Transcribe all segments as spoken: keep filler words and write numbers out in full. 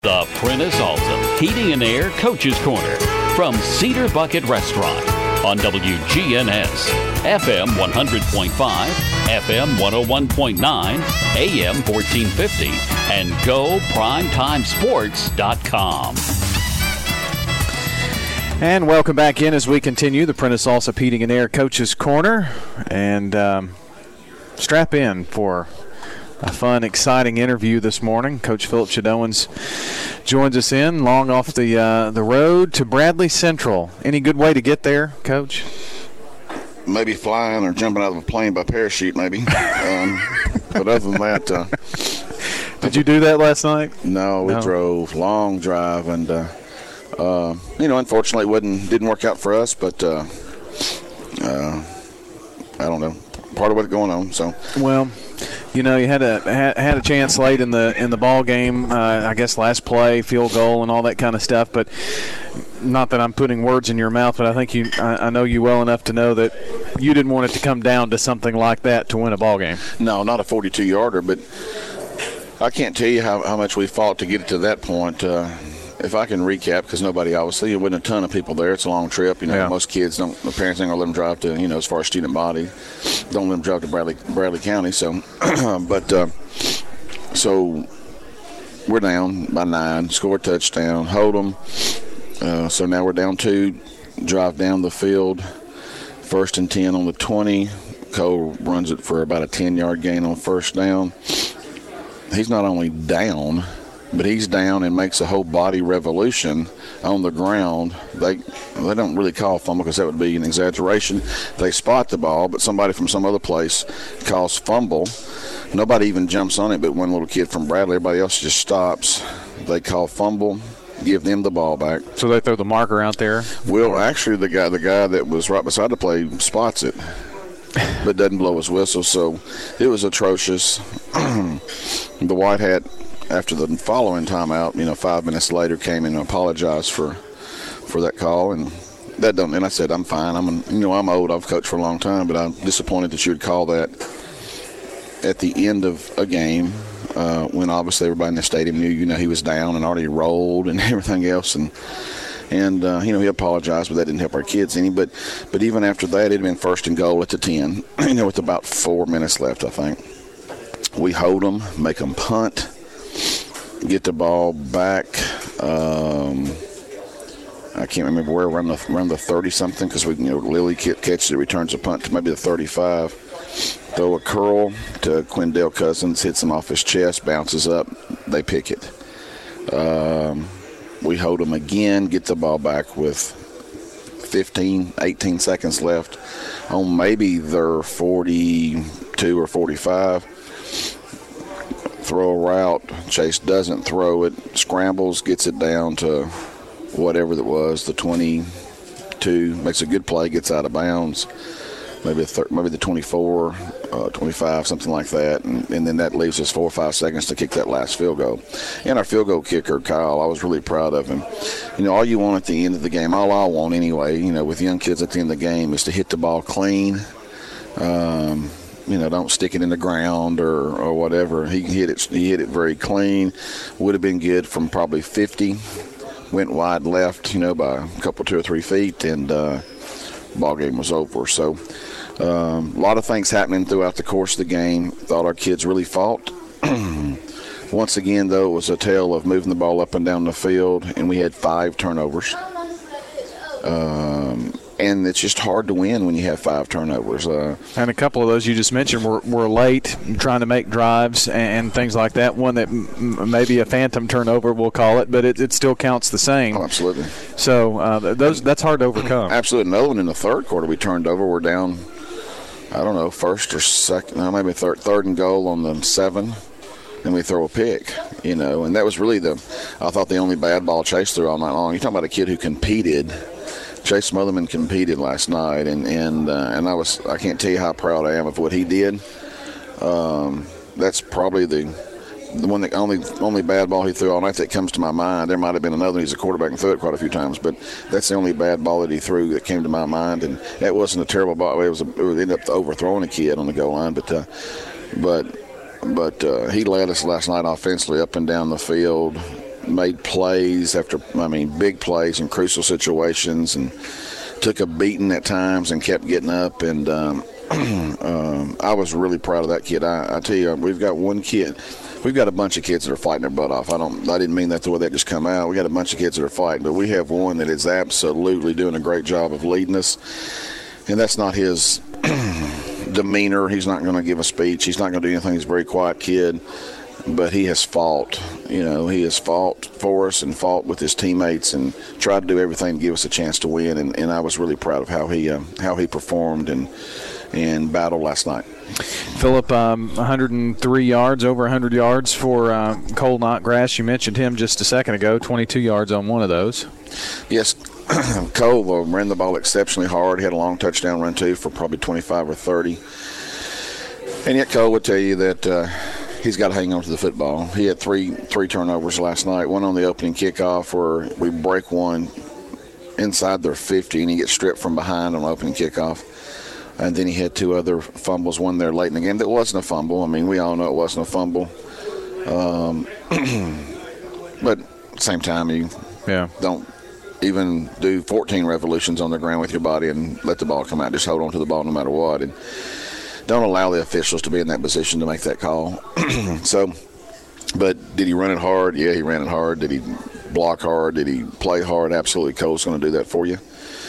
The Prentice Alsop Heating and Air Coach's Corner from Cedar Bucket Restaurant on W G N S, F M one hundred point five, F M one oh one point nine, A M fourteen fifty, and go primetime sports dot com. And welcome back in as we continue the Prentice Alsop Heating and Air Coach's Corner. And um, strap in for a fun, exciting interview this morning. Coach Philip Shadowans joins us in long off the uh, the road to Bradley Central. Any good way to get there, Coach? Maybe flying or jumping out of a plane by parachute, maybe. um, but other than that, uh, did you do that last night? No, we no. drove long drive, and uh, uh, you know, unfortunately, it wouldn't didn't work out for us. But uh, uh, I don't know, part of what's going on. So well. You know, you had a had a chance late in the in the ball game. Uh, I guess last play, field goal, and all that kind of stuff. But not that I'm putting words in your mouth, but I think you I, I know you well enough to know that you didn't want it to come down to something like that to win a ball game. No, not a forty-two yarder. But I can't tell you how, how much we fought to get it to that point. Uh, if I can recap, because nobody obviously, there wasn't a ton of people there. It's a long trip. You know, yeah. Most kids don't. The parents ain't gonna let them drive to. You know, as far as student body, don't let them drive to Bradley Bradley County. So, but uh, so we're down by nine. Score a touchdown. Hold them. Uh, so now we're down two. Drive down the field. First and ten on the twenty. Cole runs it for about a ten-yard gain on first down. He's not only down, but he's down and makes a whole body revolution on the ground. They they don't really call fumble because that would be an exaggeration. They spot the ball, but somebody from some other place calls fumble. Nobody even jumps on it but one little kid from Bradley. Everybody else just stops. They call fumble, give them the ball back. So they throw the marker out there? Well, actually, the guy the guy that was right beside the play spots it, but doesn't blow his whistle. So it was atrocious. The white hat, after the following timeout, you know, five minutes later, came in and apologized for for that call, and that don't. And I said, I'm fine. I'm, an, you know, I'm old. I've coached for a long time, but I'm disappointed that you would call that at the end of a game uh, when obviously everybody in the stadium knew, you know, he was down and already rolled and everything else, and and uh, you know, he apologized, but that didn't help our kids any. But but even after that, it had been first and goal at the ten. You know, with about four minutes left, I think. We hold them, make them punt. Get the ball back. Um, I can't remember where, around the around the thirty-something, because we, you know, Lily catches it, returns a punt to maybe the thirty-five. Throw a curl to Quindell Cousins, hits him off his chest, bounces up. They pick it. Um, we hold them again, get the ball back with fifteen, eighteen seconds left on maybe their forty-two or forty-five. Throw a route. Chase doesn't throw it. Scrambles, gets it down to whatever it was, the twenty-two. Makes a good play, gets out of bounds. Maybe, thir- maybe the twenty-four, uh, twenty-five, something like that. And, and then that leaves us four or five seconds to kick that last field goal. And our field goal kicker, Kyle, I was really proud of him. You know, all you want at the end of the game, all I want anyway, you know, with young kids at the end of the game, is to hit the ball clean. Um You know, don't stick it in the ground or, or whatever. He hit it. He hit it very clean. Would have been good from probably fifty. Went wide left, you know, by a couple, two or three feet, and uh, ball game was over. So, um, a lot of things happening throughout the course of the game. Thought our kids really fought. Once again, though, it was a tale of moving the ball up and down the field, and we had five turnovers. Um, and it's just hard to win when you have five turnovers. Uh, and a couple of those you just mentioned were, were late, trying to make drives and, and things like that. One that m- maybe a phantom turnover, we'll call it, but it, it still counts the same. Oh, absolutely. So uh, those that's hard to overcome. Absolutely. Another one in the third quarter we turned over. We're down, I don't know, first or second, no, maybe third, third and goal on the seven. Then we throw a pick, you know, and that was really the, I thought, the only bad ball Chase threw all night long. You're talking about a kid who competed. Chase Smotherman competed last night, and and uh, and I was I can't tell you how proud I am of what he did. Um, that's probably the the one that only only bad ball he threw all night that comes to my mind. There might have been another. He's a quarterback and threw it quite a few times, but that's the only bad ball that he threw that came to my mind. And that wasn't a terrible ball. It was a, it ended up overthrowing a kid on the goal line, but uh, but but uh, he led us last night offensively up and down the field. made plays after, I mean, big plays in crucial situations, and took a beating at times and kept getting up. And um, um, I was really proud of that kid. I, I tell you, we've got one kid. We've got a bunch of kids that are fighting their butt off. I don't. I didn't mean that the way that just come out. We got a bunch of kids that are fighting, but we have one that is absolutely doing a great job of leading us. And that's not his demeanor. He's not going to give a speech. He's not going to do anything. He's a very quiet kid. But he has fought. You know, he has fought for us and fought with his teammates and tried to do everything to give us a chance to win. And, and I was really proud of how he uh, how he performed and and battled last night. Philip, um, one hundred three yards, over one hundred yards for uh, Cole Knottgrass. You mentioned him just a second ago, twenty-two yards on one of those. Yes, Cole uh, ran the ball exceptionally hard. He had a long touchdown run, too, for probably twenty-five or thirty. And yet Cole would tell you that uh, he's got to hang on to the football. He had three three turnovers last night, one on the opening kickoff where we break one inside their fifty, and he gets stripped from behind on the opening kickoff. And then he had two other fumbles, one there late in the game that wasn't a fumble. I mean, we all know it wasn't a fumble. Um, but at the same time, you yeah. don't even do fourteen revolutions on the ground with your body and let the ball come out. Just hold on to the ball no matter what. And don't allow the officials to be in that position to make that call. So, but did he run it hard? Yeah, he ran it hard. Did he block hard? Did he play hard? Absolutely. Cole's going to do that for you.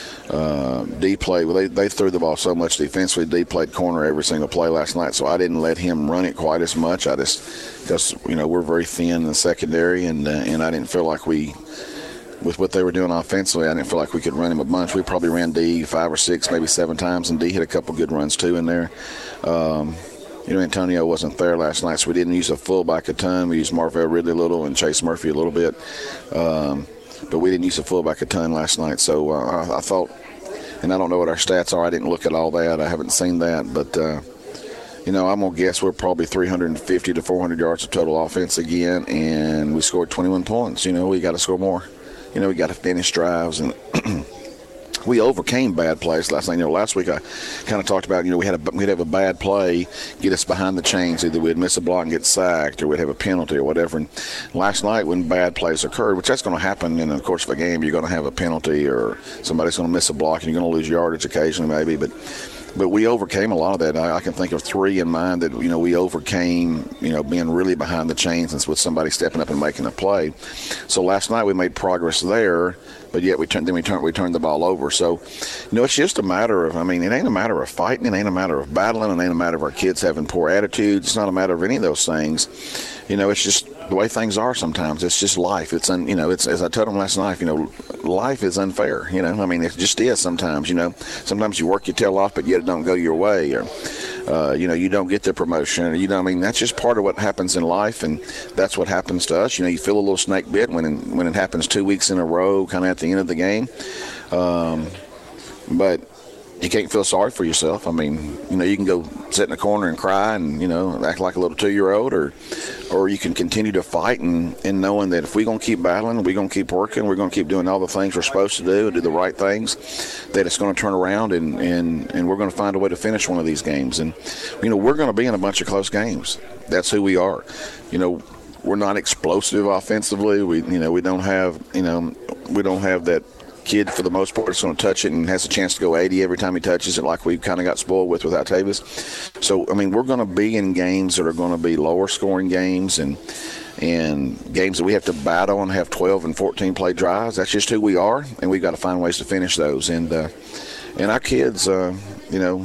Uh, D played. Well, they, they threw the ball so much defensively. D played corner every single play last night, so I didn't let him run it quite as much. I just, because, you know, we're very thin in the secondary, and uh, and I didn't feel like we, with what they were doing offensively, I didn't feel like we could run him a bunch. We probably ran D five or six, maybe seven times, and D hit a couple good runs too in there. Um, you know, Antonio wasn't there last night, so we didn't use a fullback a ton. We used Marvell Ridley a little and Chase Murphy a little bit. Um, but we didn't use a fullback a ton last night. So uh, I, I thought, and I don't know what our stats are. I didn't look at all that. I haven't seen that. But, uh, you know, I'm going to guess we're probably three hundred fifty to four hundred yards of total offense again, and we scored twenty-one points. You know, we got to score more. You know, we got to finish drives, and we overcame bad plays last night. You know, last week I kind of talked about, you know, we had a, we'd have a bad play get us behind the chains. Either we'd miss a block and get sacked, or we'd have a penalty or whatever. And last night when bad plays occurred, which that's going to happen in the course of a game, you're going to have a penalty or somebody's going to miss a block and you're going to lose yardage occasionally maybe. But But we overcame a lot of that. I, I can think of three in mind that, you know, we overcame, you know, being really behind the chains and with somebody stepping up and making a play. So last night we made progress there, but yet we turned, then we turned, we turned the ball over. So, you know, it's just a matter of, I mean, it ain't a matter of fighting. It ain't a matter of battling. It ain't a matter of our kids having poor attitudes. It's not a matter of any of those things. You know, it's just the way things are sometimes. It's just life. It's, un, you know, it's, as I told them last night, you know, life is unfair. You know, I mean, it just is sometimes, you know. Sometimes you work your tail off, but yet it don't go your way, or, uh, you know, you don't get the promotion. Or, you know, I mean, that's just part of what happens in life, and that's what happens to us. You know, you feel a little snake bit when it, when it happens two weeks in a row, kind of at the end of the game. Um, but you can't feel sorry for yourself. I mean, you know, you can go sit in a corner and cry and, you know, act like a little two-year-old, or or you can continue to fight and, and knowing that if we're going to keep battling, we're going to keep working, we're going to keep doing all the things we're supposed to do and do the right things, that it's going to turn around and, and, and we're going to find a way to finish one of these games. And, you know, we're going to be in a bunch of close games. That's who we are. You know, we're not explosive offensively. We, you know, we don't have, you know, we don't have that kid for the most part is going to touch it and has a chance to go eighty every time he touches it, like we kind of got spoiled with without Tavis. So, I mean, we're going to be in games that are going to be lower scoring games and and games that we have to battle and have twelve and fourteen play drives. That's just who we are, and we've got to find ways to finish those. And uh, and our kids, uh, you know,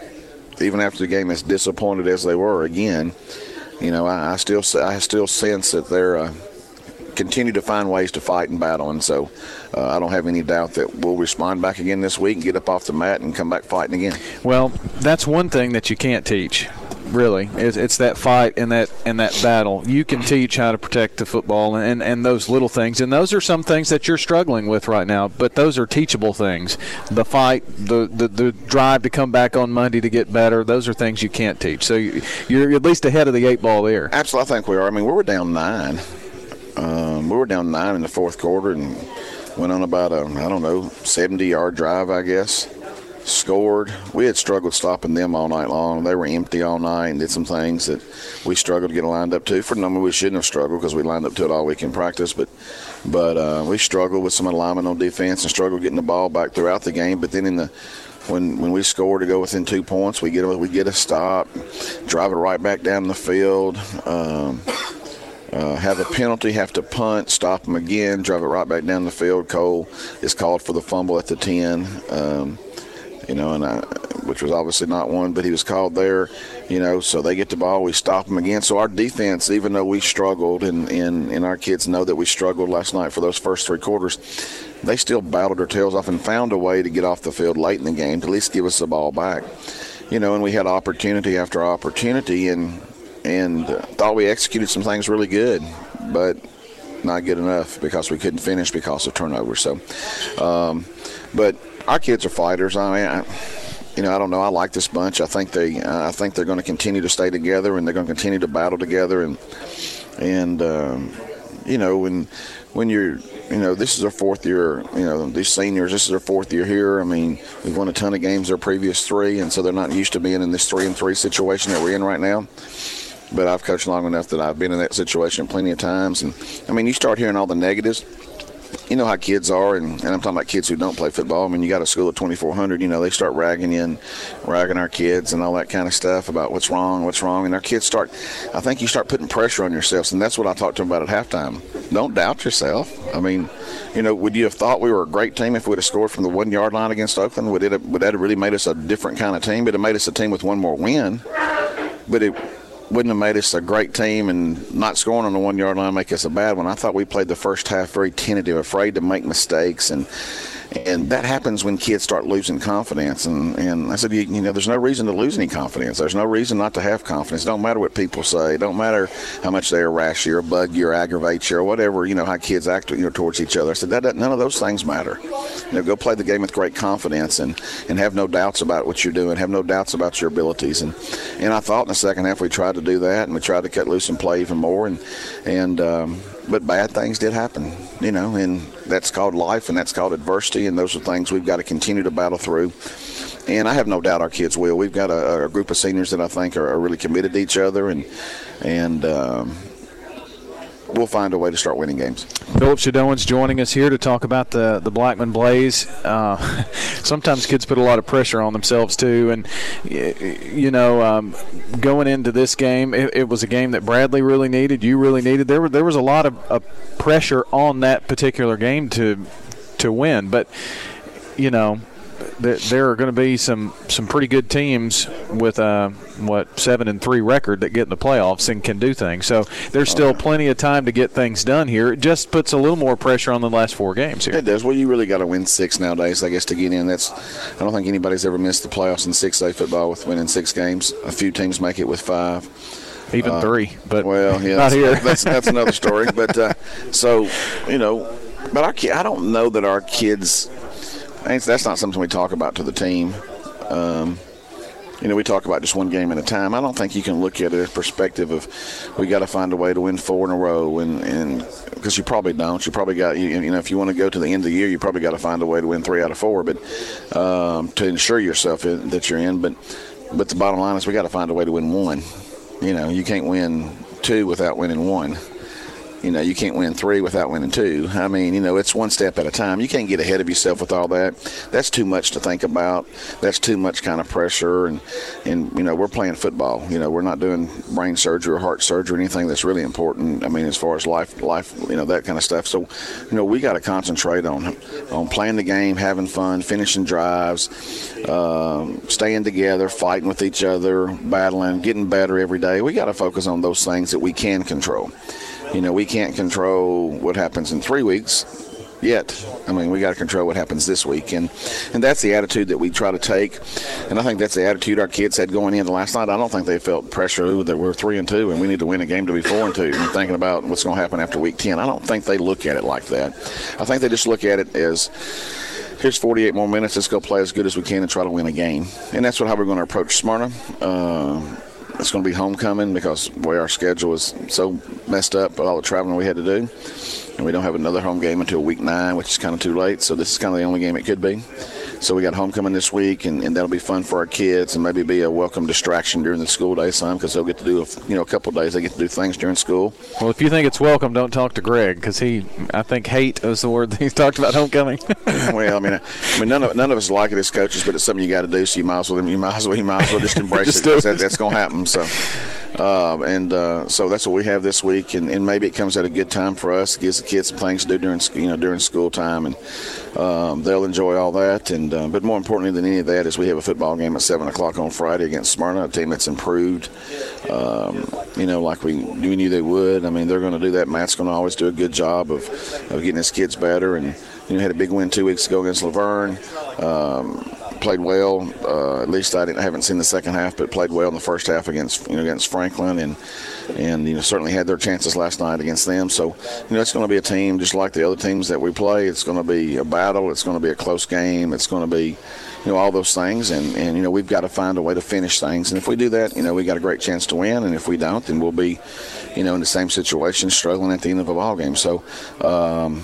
even after the game, as disappointed as they were, again, you know, I, I still I still sense that they're uh, continue to find ways to fight and battle, and so uh, I don't have any doubt that we'll respond back again this week and get up off the mat and come back fighting again. Well, that's one thing that you can't teach, really. It's, it's that fight and that and that battle. You can teach how to protect the football and, and those little things, and those are some things that you're struggling with right now, but those are teachable things. The fight, the, the, the drive to come back on Monday to get better, those are things you can't teach. So you, you're at least ahead of the eight ball there. Absolutely, I think we are. I mean, we were down nine. Um, we were down nine in the fourth quarter and went on about a, I don't know, seventy-yard drive, I guess. scored. We had struggled stopping them all night long. They were empty all night and did some things that we struggled to get lined up to. For a number, we shouldn't have struggled because we lined up to it all week in practice. But but uh, we struggled with some alignment on defense and struggled getting the ball back throughout the game. But then in the when when we score to go within two points, we get a, we get a stop, drive it right back down the field. Um, Uh, have a penalty, have to punt, stop them again, drive it right back down the field. Cole is called for the fumble at the ten, um, you know, and I, which was obviously not one, but he was called there, you know, so they get the ball, we stop them again. So our defense, even though we struggled, and, and, and our kids know that we struggled last night for those first three quarters, they still battled their tails off and found a way to get off the field late in the game to at least give us the ball back. You know, and we had opportunity after opportunity, and and uh, thought we executed some things really good, but not good enough because we couldn't finish because of turnovers. So, um, but our kids are fighters. I mean, I, you know, I don't know. I like this bunch. I think they, uh, I think they're going to continue to stay together, and they're going to continue to battle together. And and um, you know, when when you're, you know, this is our fourth year. You know, these seniors, this is their fourth year here. I mean, we've won a ton of games their previous three, and so they're not used to being in this three and three situation that we're in right now. But I've coached long enough that I've been in that situation plenty of times. And, I mean, you start hearing all the negatives. You know how kids are, and, and I'm talking about kids who don't play football. I mean, you got a school of twenty-four hundred, you know, they start ragging you and ragging our kids and all that kind of stuff about what's wrong, what's wrong. And our kids start, I think you start putting pressure on yourselves, and that's what I talked to them about at halftime. Don't doubt yourself. I mean, you know, would you have thought we were a great team if we would have scored from the one-yard line against Oakland? Would, it have, would that have really made us a different kind of team? But it made us a team with one more win. But it wouldn't have made us a great team, and not scoring on the one-yard line make us a bad one. I thought we played the first half very tentative, afraid to make mistakes, and and that happens when kids start losing confidence. And, and I said, you, you know, there's no reason to lose any confidence. There's no reason not to have confidence. Don't matter what people say. Don't matter how much they harass you or bug you or aggravate you or whatever, you know, how kids act, you know, towards each other. I said, that, that, none of those things matter. You know, go play the game with great confidence and, and have no doubts about what you're doing. Have no doubts about your abilities. And and I thought in the second half we tried to do that, and we tried to cut loose and play even more. And, and um, but bad things did happen, you know, and that's called life, and that's called adversity, and those are things we've got to continue to battle through. And I have no doubt our kids will. We've got a, a group of seniors that I think are, are really committed to each other, and and um, we'll find a way to start winning games. Philip Shadoan's joining us here to talk about the, the Blackman Blaze. Uh, sometimes kids put a lot of pressure on themselves too, and you know, um, going into this game, it, it was a game that Bradley really needed, you really needed. There were there was a lot of, of pressure on that particular game to to win, but you know, there are going to be some, some pretty good teams with a what seven and three record that get in the playoffs and can do things. So there's still plenty of time to get things done here. It just puts a little more pressure on the last four games here. It does. Well, you really got to win six nowadays, I guess, to get in. That's I don't think anybody's ever missed the playoffs in six A football with winning six games. A few teams make it with five. Even uh, three, but well, yeah, not that's, here. that's that's another story. But uh, so you know, but our I don't know that our kids. That's not something we talk about to the team. Um, you know, we talk about just one game at a time. I don't think you can look at it as perspective of we got to find a way to win four in a row, and and because you probably don't. You probably got you, you know if you want to go to the end of the year, you probably got to find a way to win three out of four, but um, to ensure yourself in, that you're in. But but the bottom line is we got to find a way to win one. You know, you can't win two without winning one. You know, you can't win three without winning two. I mean, you know, it's one step at a time. You can't get ahead of yourself with all that. That's too much to think about. That's too much kind of pressure. And, and you know, we're playing football. You know, we're not doing brain surgery or heart surgery or anything that's really important. I mean, as far as life, life, you know, that kind of stuff. So, you know, we got to concentrate on on playing the game, having fun, finishing drives, um, staying together, fighting with each other, battling, getting better every day. We got to focus on those things that we can control. You know, we can't control what happens in three weeks yet. I mean, we got to control what happens this week. And, and that's the attitude that we try to take. And I think that's the attitude our kids had going into last night. I don't think they felt pressure that we're three and two and we need to win a game to be four and two and thinking about what's going to happen after week ten. I don't think they look at it like that. I think they just look at it as, here's forty-eight more minutes. Let's go play as good as we can and try to win a game. And that's what how we're going to approach Smyrna. Uh, It's going to be homecoming because the way our schedule is so messed up with all the traveling we had to do. And we don't have another home game until week nine, which is kind of too late. So this is kind of the only game it could be. so we got homecoming this week, and, and that'll be fun for our kids, and maybe be a welcome distraction during the school day some, because they'll get to do a, you know a couple of days they get to do things during school. Well, if you think it's welcome, don't talk to Greg, because he I think hate is the word that he's talked about homecoming. Well, I mean, I, I mean, none of none of us like it as coaches, but it's something you got to do. So you might as well you might as well you might as well just embrace just it. That, that's going to happen. So, uh, and uh, so that's what we have this week, and, and maybe it comes at a good time for us. It gives the kids some things to do during you know during school time, and um, they'll enjoy all that. And uh, but more importantly than any of that is we have a football game at seven o'clock on Friday against Smyrna, a team that's improved. Um, you know, like we we knew they would. I mean, they're going to do that. Matt's going to always do a good job of of getting his kids better, and you know, had a big win two weeks ago against Laverne. Um, played well. Uh, at least I didn't I haven't seen the second half, but played well in the first half against you know against Franklin, and and you know certainly had their chances last night against them. So you know it's going to be a team just like the other teams that we play. It's going to be a battle. It's going to be a close game. It's going to be you know all those things, and and you know we've got to find a way to finish things. And if we do that, you know we got a great chance to win. And if we don't, then we'll be you know in the same situation, struggling at the end of a ball game. So. Um,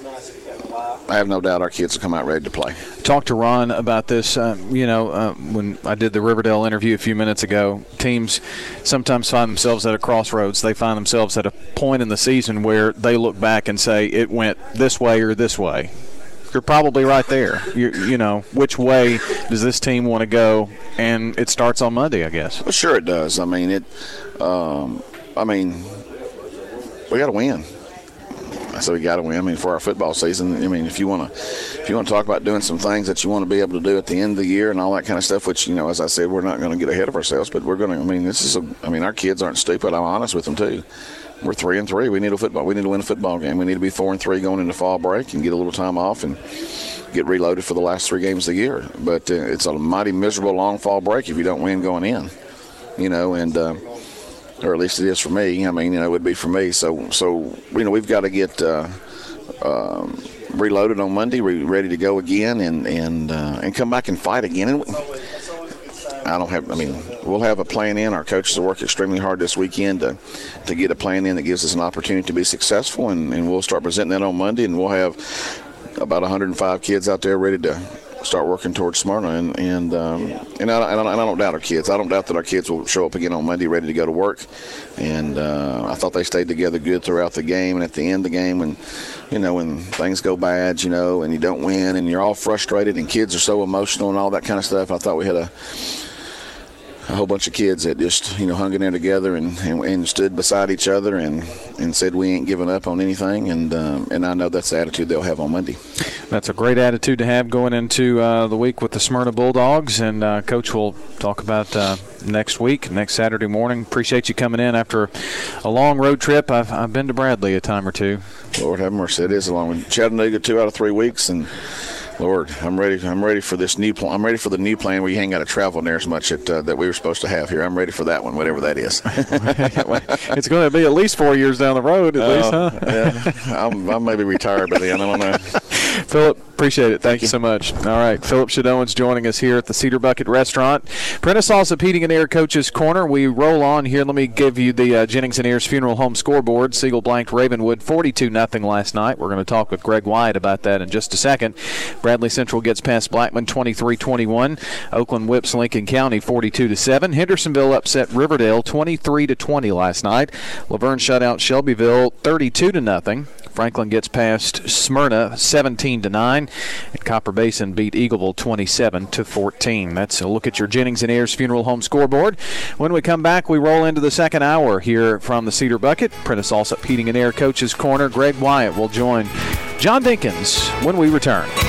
I have no doubt our kids will come out ready to play. Talked to Ron about this, uh, you know, uh, when I did the Riverdale interview a few minutes ago. Teams sometimes find themselves at a crossroads. They find themselves at a point in the season where they look back and say it went this way or this way. You're probably right there. You, you know, which way does this team want to go? And it starts on Monday, I guess. Well, sure it does. I mean, it. Um, I mean, we got to win. So we got to win. I mean, for our football season. I mean, if you want to, if you want to talk about doing some things that you want to be able to do at the end of the year and all that kind of stuff, which you know, as I said, we're not going to get ahead of ourselves, but we're going to. I mean, this is. A, I mean, our kids aren't stupid. I'm honest with them too. We're three and three. We need a football. We need to win a football game. We need to be four and three going into fall break and get a little time off and get reloaded for the last three games of the year. But uh, it's a mighty miserable long fall break if you don't win going in. You know, and. Uh, or at least it is for me. I mean, you know, it would be for me. So, so you know, we've got to get uh, um, reloaded on Monday, re- ready to go again, and and uh, and come back and fight again. And we, I don't have. I mean, we'll have a plan in. Our coaches will work extremely hard this weekend to to get a plan in that gives us an opportunity to be successful, and, and we'll start presenting that on Monday, and we'll have about one hundred five kids out there ready to start working towards Smyrna, and and um, and, I, and, I, and I don't doubt our kids. I don't doubt that our kids will show up again on Monday ready to go to work. And uh, I thought they stayed together good throughout the game, and at the end of the game, when you know when things go bad, you know, and you don't win, and you're all frustrated, and kids are so emotional and all that kind of stuff. I thought we had a a whole bunch of kids that just, you know, hung in there together and, and, and stood beside each other and, and said we ain't giving up on anything. And um, and I know that's the attitude they'll have on Monday. That's a great attitude to have going into uh, the week with the Smyrna Bulldogs. And, uh, Coach, we'll talk about uh, next week, next Saturday morning. Appreciate you coming in after a long road trip. I've, I've been to Bradley a time or two. Lord have mercy. It is a long one. Chattanooga two out of three weeks, and Lord, I'm ready. I'm ready for this new plan. I'm ready for the new plan where you ain't got to travel near as much at, uh, that we were supposed to have here. I'm ready for that one, whatever that is. It's going to be at least four years down the road, at uh, least, huh? Yeah, I'm, I may be retired by then. I don't know. Philip, appreciate it. Thank, Thank you so much. All right, Philip Shadoan's joining us here at the Cedar Bucket Restaurant. Prentice Allsup Heating and Air Coach's Corner. We roll on here. Let me give you the uh, Jennings and Ayers Funeral Home scoreboard. Siegel blanked Ravenwood forty-two nothing last night. We're going to talk with Greg Wyatt about that in just a second. Bradley Central gets past Blackman twenty-three twenty-one. Oakland whips Lincoln County forty-two to seven. Hendersonville upset Riverdale twenty-three to twenty last night. Laverne shut out Shelbyville thirty-two to nothing. Franklin gets past Smyrna seventeen to nine, and Copper Basin beat Eagleville twenty-seven to fourteen. That's a look at your Jennings and Ayers Funeral Home scoreboard. When we come back, we roll into the second hour here from the Cedar Bucket. Prentice Allsup Heating and Air Coach's Corner. Greg Wyatt will join John Dinkins when we return.